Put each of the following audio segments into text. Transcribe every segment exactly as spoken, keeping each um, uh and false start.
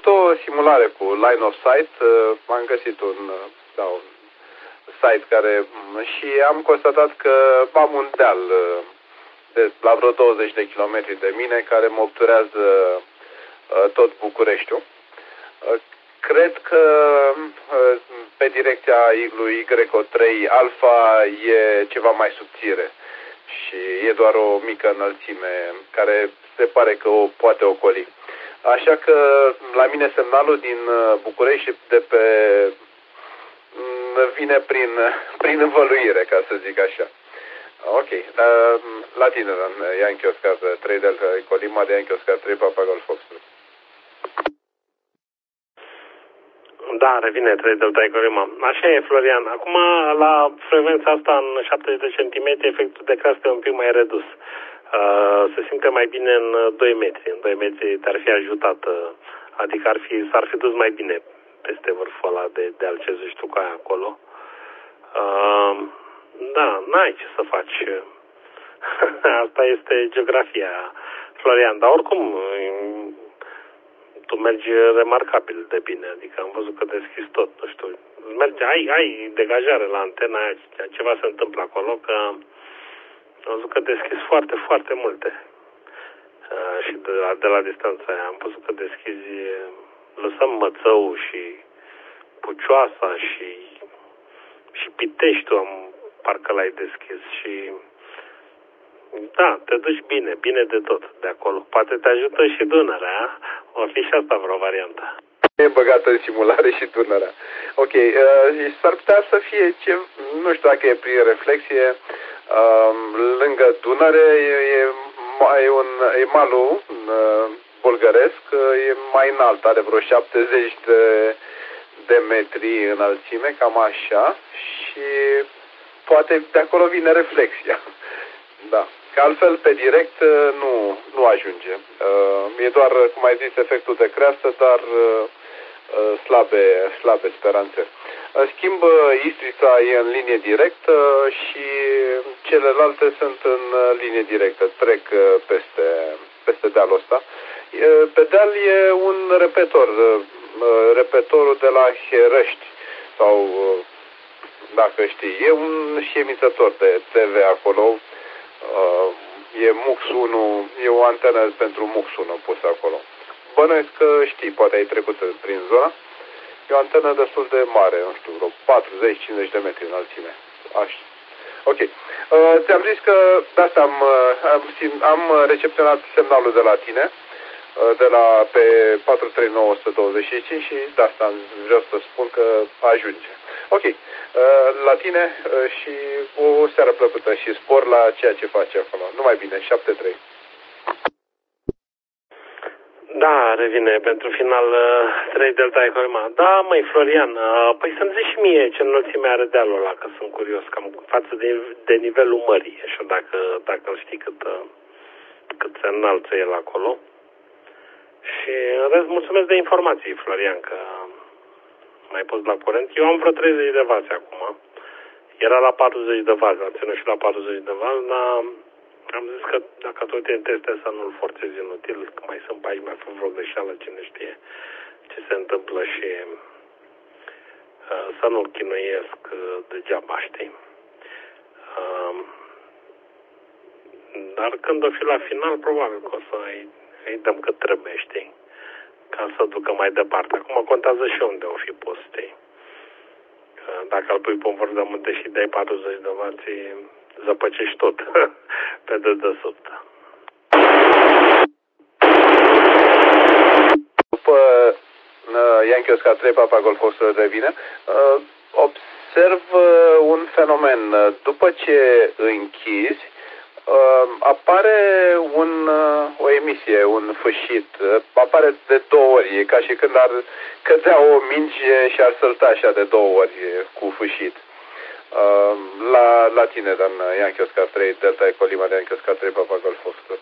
făcut o simulare cu Line of Sight, am găsit un, da, un site care și am constatat că am un deal de la vreo douăzeci de kilometri de mine care mă obturează tot Bucureștiul. Cred că pe direcția Iglu Y O trei Alfa e ceva mai subțire și e doar o mică înălțime care se pare că o poate ocoli. Așa că la mine semnalul din București de pe vine prin, prin învăluire, ca să zic așa. Ok. La tine, Yankee Oscar trei Delta Colima de Yankee Oscar trei Papa Golf Foxtrot. Da, revine trei Delta Colima. Așa e, Florian. Acum, la frecvența asta, în șaptezeci de centimetri, efectul de creastă e un pic mai redus. Uh, se simte mai bine în doi metri. În doi metri te-ar fi ajutat. Uh, adică ar fi, s-ar fi dus mai bine peste vârful ăla de, de al ce zici tu că ai acolo. Uh, da, n-ai ce să faci. Asta este geografia, Florian. Dar oricum, tu mergi remarcabil de bine. Adică am văzut că deschizi tot. Nu știu, mergi, ai, ai degajare la antena aia. Ceva se întâmplă acolo, că am văzut că deschizi foarte, foarte multe. Uh, și de la, de la distanța aia am văzut că deschizi, lăsăm Mățău și Pucioasa și, și Piteștiul, am, parcă l-ai deschis și da, te duci bine, bine de tot de acolo. Poate te ajută și Dunărea, o fi și asta vreo variantă. E băgată în simulare și Dunărea. Ok, uh, s-ar putea să fie ce, nu știu dacă e prin reflexie, uh, lângă Dunăre e, e, e, un, e malul uh, bulgăresc, e mai înalt, are vreo șaptezeci de, de metri înălțime, cam așa, și poate de acolo vine reflexia. Da. Că altfel, pe direct, nu, nu ajunge. E doar, cum ai zis, efectul de creastă, dar slabe, slabe speranțe. În schimb, Istrița e în linie directă și celelalte sunt în linie directă, trec peste, peste dealul ăsta. Pe deal e un repetor, repetorul de la Herăști, sau, dacă știi, e un și emițător de T V acolo. Uh, e Mux unu, e o antenă pentru Mux unu pusă acolo. Bănuiesc că știi, poate ai trecut prin zona. E o antenă destul de mare, nu știu, vreo patruzeci cincizeci de metri înălțime. Așa. Ok. Uh, ți-am zis că de asta am, am, am recepționat semnalul de la tine, uh, de la pe patru trei nouă unu doi cinci și de asta vreau să spun că ajunge. Ok. La tine și o seară plăcută și spor la ceea ce faci acolo. Numai bine, șapte trei. Da, revine pentru final trei Delta Ecolima. Da, măi, Florian, păi să-mi zici și mie ce înălțime are dealul ăla, că sunt curios, cam față de, de nivelul mării, așa, dacă, dacă știi cât, cât se înalță el acolo. Și în rest, mulțumesc de informații, Florian, că mai pus la curent. Eu am vreo treizeci de vați acum. Era la patruzeci de vați, am ținut și la patruzeci de vați, dar am zis că dacă tot e în teste să nu-l forțez inutil, că mai sunt pe aici, mai fac vreo greșeală, cine știe ce se întâmplă și uh, să nu-l chinuiesc uh, degeaba, știi. Uh, dar când o fi la final, probabil că o să îi, îi dăm cât trebuie, știi, ca să ducă mai departe. Acum contează și unde o fi pus, știi. Dacă îl pui pe un vârf de munte și dai patruzeci de vați, zăpăcești tot pe dedesubt. După uh, Yankee Oscar trei Papa Golf Foxtrot revine, uh, observ uh, un fenomen. După ce închizi, Uh, apare un, uh, o emisie, un fâșit, uh, apare de două ori, e ca și când ar cădea o minge și ar sălta așa de două ori cu fâșit. Uh, la, la tine, Dan Yankee Oscar trei, Delta Ecolima de Yankee Oscar trei, Papa Golf Foxtrot.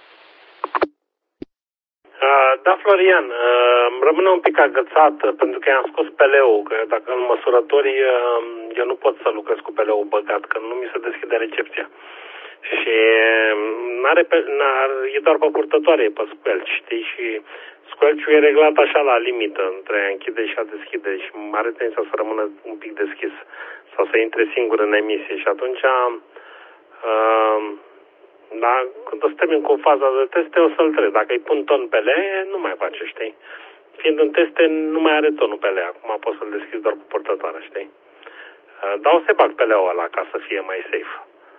Uh, da, Florian, uh, rămâne un pic agățat pentru că i-am scos P L-ul, că dacă în măsurători uh, eu nu pot să lucrez cu P L-ul băgat, că nu mi se deschide recepția. Și n-are pe, n-are, e doar pe purtătoare, e pe spel, știi, și Părciul e reglat așa la limită, între a închide și a deschide și are tendința să rămână un pic deschis sau să intre singur în emisie și atunci uh, da, când o să termin cu faza de teste o să-l trec. Dacă îi pun ton pe L E, nu mai face, știi? Fiind în teste, nu mai are tonul pe L E. Acum pot să-l deschid doar cu portătoarea, știi? Uh, dar o să bag pe L E-ul ăla ca să fie mai safe.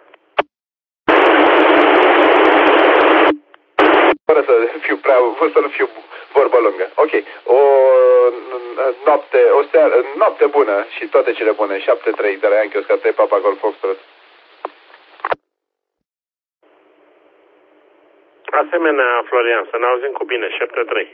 Fără să fiu prea, fără să nu fiu vorbă lungă. Ok. O noapte, o seară, noapte bună și toate cele bune. șapte trei de la Yankee Oscar trei Papa Golf Foxtrot. Asemenea, Florian, să ne auzim cu bine, șapte trei.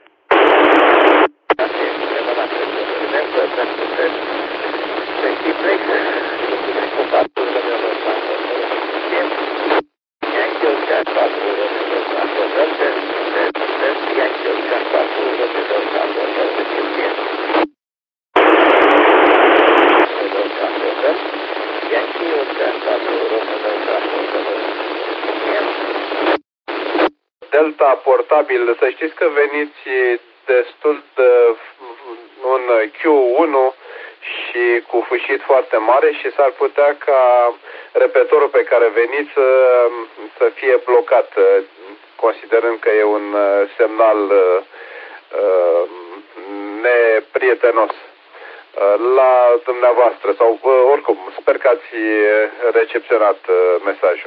Delta portabil, să știți că veniți destul de un Q unu și cu fâșit foarte mare și s-ar putea ca repetorul pe care veniți să, să fie blocat, considerând că e un semnal uh, neprietenos la dumneavoastră sau oricum, sper că ați recepționat mesajul.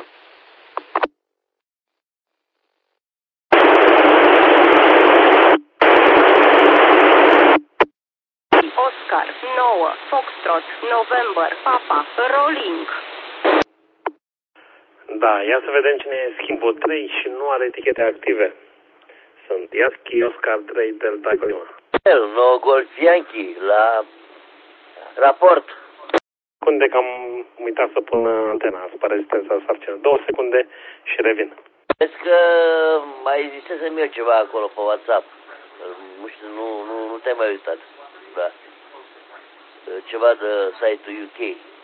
Oscar nouă Foxtrot November Papa Rolling. Da, ia să vedem cine e schimbul trei și nu are etichete active. Sunt Yasky Oscar trei Delta Lima. El, nouă Golf Yankee, la raport. Secunde că am uitat să pun antena asupra rezistența sarcină. Două secunde și revin. Vezi că mai zisesem eu ceva acolo pe WhatsApp. Nu știu, nu, nu, nu te-ai mai uitat. Da. Ceva de site-ul U K.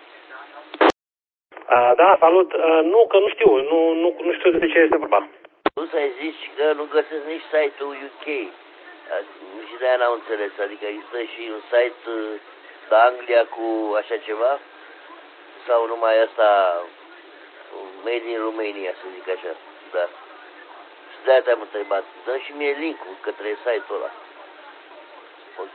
A, da, salut. A, nu, că nu știu. Nu, nu, nu știu de ce este vorba. Tu să-i zici că nu găsesc nici site-ul U K. Și de-aia n-am înțeles. Adică există și un site de Anglia cu așa ceva? Sau numai asta made in Romania, să zic așa. Da. Și de-aia te-am întrebat. Dă și mie link-ul către site-ul ăla. Ok?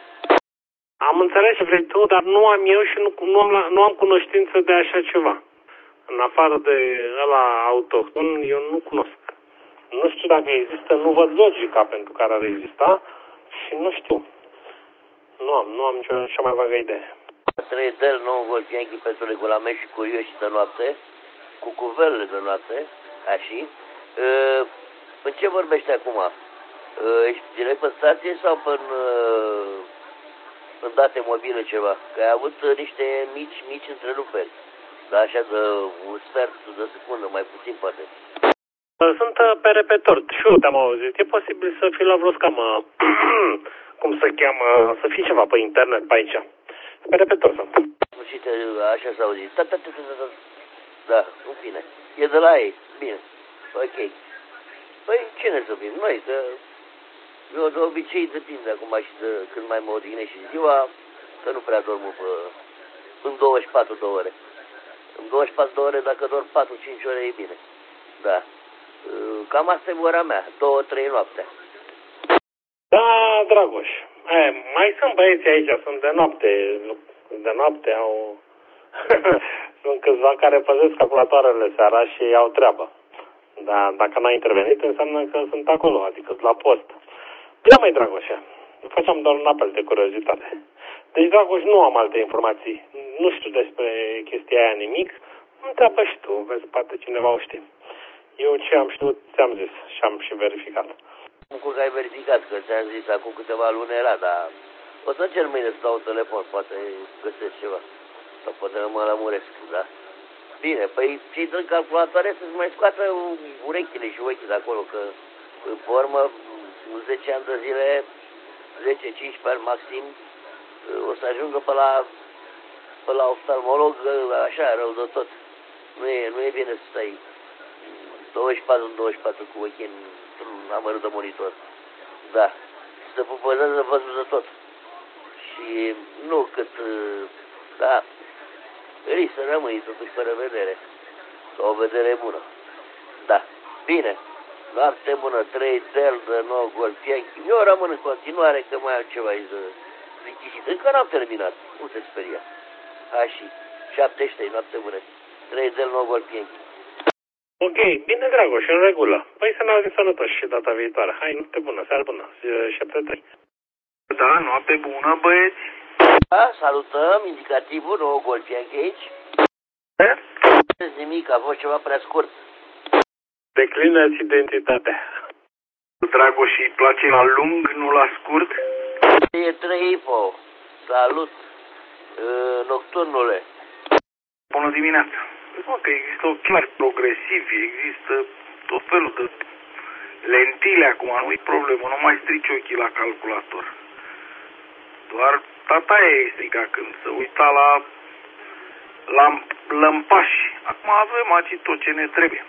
Am înțeles ce vrei tu, dar nu am eu și nu, nu, am, nu am cunoștință de așa ceva. În afară de ăla autohton, eu nu cunosc. Nu știu dacă există, nu văd logica pentru care ar exista și nu știu. Nu am, nu am nicio cea mai vagă idee. trei Del, nou Golf Yankee pentru regulament și curioși de noapte, cu cuverele de noapte, așa. Uh, în ce vorbești acum? Uh, ești direct pe stație sau pe în, uh, în date mobile ceva? Că ai avut uh, niște mici, mici întreruperi. Da, așa de un sfert de secundă, mai puțin poate. Sunt uh, pe repetor și eu te-am auzit. E posibil să fie la vreo scamă, cum se cheamă, să fie ceva pe internet pe aici. Pe repetor sunt. Și te, așa s-a auzit. Da, da, da, da, da. Da, în fine. E de la ei. Bine. Ok. Păi cine să fim? Noi, că eu de obicei depinde acum și de când mai mă odihnesc și ziua, că nu prea dorm pe, în douăzeci și patru de ore. În douăzeci și patru de ore, dacă dorm patru cinci ore, e bine. Da. Cam asta e ora mea. două trei noaptea. Da, Dragoș. E, mai sunt băieți aici, sunt de noapte. De noapte au... sunt câțiva care păzesc calculatoarele seara și au treabă. Dar dacă n-a intervenit, înseamnă că sunt acolo, adică la post. Da, mai Dragoșe, făceam doar un apel de curiozitate. Deci, Dragoș, nu am alte informații. Nu știu despre chestia aia nimic. Întreabă și tu, vezi, poate cineva o știe. Eu ce am știut, ți-am zis și am și verificat. Cum că ai verificat, că ți-am zis acum câteva luni era, dar o să cer mâine să dau telefon, poate găsesc ceva. Sau poate mă lămuresc, da? Bine, păi cei din calculatoare să-ți mai scoată urechile și ochii de acolo, că pe urmă, zece ani de zile, zece cincisprezece ani maxim, o să ajungă pe la, pe la oftalmolog, așa, rău de tot. Nu e, nu e bine să stai douăzeci și patru în douăzeci și patru cu ochii într-un amărât de monitor. Da. Se pupăzează văzut de tot. Și nu cât, da, risc să rămâi totuși fără vedere. O vedere bună. Da. Bine. Noapte bună, trei tel de nou golfienchi. Eu rămân în continuare că mai am ceva aici de liniștit. Încă n-am terminat. Nu te speria. Hai și șaptezeci și trei, noapte bună. trei tel nou golfienchi. Ok, bine, Dragoș, în regulă. Păi să ne auzim sănătoși și data viitoare. Hai, noapte bună, seară bună, șapte trei. Da, noapte bună, băieți. Da, salutăm, indicativul, nou golfienchi aici. Da? Nu nimic, a fost ceva prea scurt. Declină-ți identitatea. Dragoș, îi place la lung, nu la scurt? E trei info. Salut, uh, nocturnule. Bună dimineața. Mă, că există ochelari progresivi, există tot felul de lentile acum, nu-i problemă, nu mai strici ochii la calculator. Doar tataia ei strica când se uita la, la lămpași. Acum avem aici tot ce ne trebuie.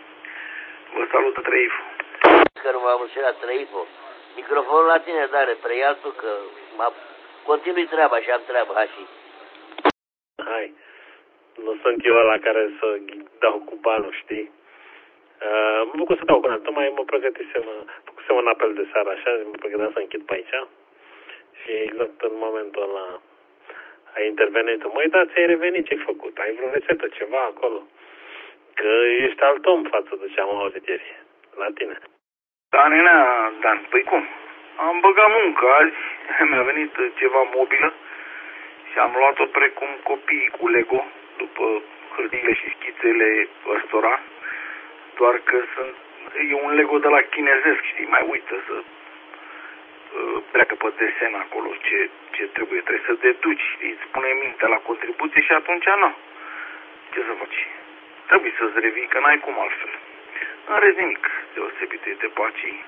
Vă salută Treifo. Că nu m-am înșelat, Treifo. Microfonul la tine, Dare, preial tu că m-a... continui treaba și am treabă, hai și. Hai. Nu sunt eu ăla care să dau cu banul, știi? Uh, mă bucur să dau cu banul. Tocmai mă pregătisem, făcusem un apel de seară așa, mă pregăteam să închid pe aici. Și exact în momentul ăla ai intervenit. Măi, da, ți-ai revenit, ce-ai făcut? Ai vreo rețetă, ceva acolo? Că ești alt om față de ce am auzit ieri la tine. Da, nenea, Dan, păi cum? Am băgat muncă azi, mi-a venit ceva mobilă și am luat-o precum copiii cu Lego, după hârtiile și schițele ăstora, doar că sunt, e un Lego de la chinezesc, știi, mai uită să uh, pleacă pe desen acolo ce, ce trebuie, trebuie să deduci, știi, îți pune mintea la contribuție și atunci nu. Ce să faci? Trebuie să-ți revii, că n-ai cum altfel. În rest nimic deosebit de pacii.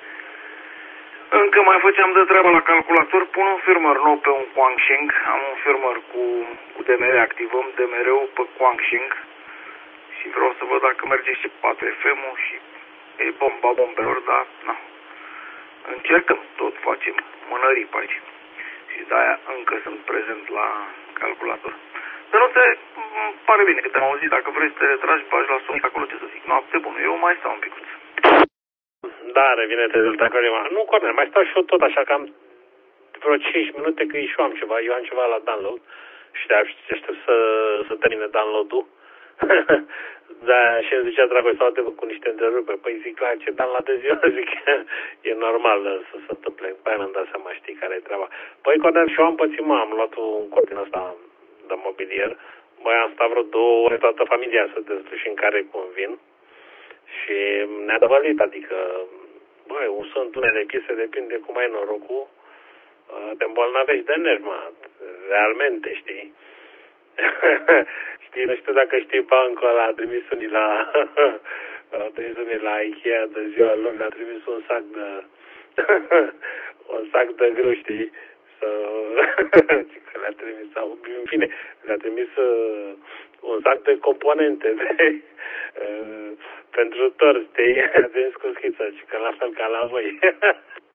Încă mai făceam de treabă la calculator, pun un firmware nou pe un Quansheng, am un firmware cu, cu D M R, activăm D M R-ul pe Quansheng și vreau să văd dacă merge și patru F M-ul și e bomba bombelor, dar na. Încercăm, tot facem mânării pe aici și de-aia încă sunt prezent la calculator. Dar nu te pare bine că te-am auzit, dacă vrei să te retragi, bagi la Sonic acolo, ce să zic, noapte bună, eu mai stau un picuț. Da, revine-te de Corima. Nu, Cornel, mai stau și eu tot așa, că am vreo cinci minute, că și eu am ceva, eu am ceva la download și de aștept să, să termine download-ul. Da, și îmi zicea Dragoș, sau te cu niște întreruperi. Păi zic, la ce downloadez eu? Zic, e normal să se întâmple. Păi mi-am dat seama, știi care e treaba. Păi, Cornel, și eu am pățit, mă, am luat un cort din ăsta de mobilier. Băi, am stat vreo două ore toată familia să dezlușim care cum vin. Și ne-a dăvălit, adică, băi, sunt unele chestii, depinde cum ai norocul, te îmbolnăvești de nervi, mă, realmente, știi? Știi, nu știu dacă știi, bancul ăla a trimis unii la, a trimis unii la Ikea de ziua lor, le-a trimis un sac de, un sac de grâu, știi? Să, că le-a trimis, sau, în fine, le-a trimis uh, un sac de componente de, uh, pentru torți, știi? A trimis cu schiță, și că la fel ca la voi.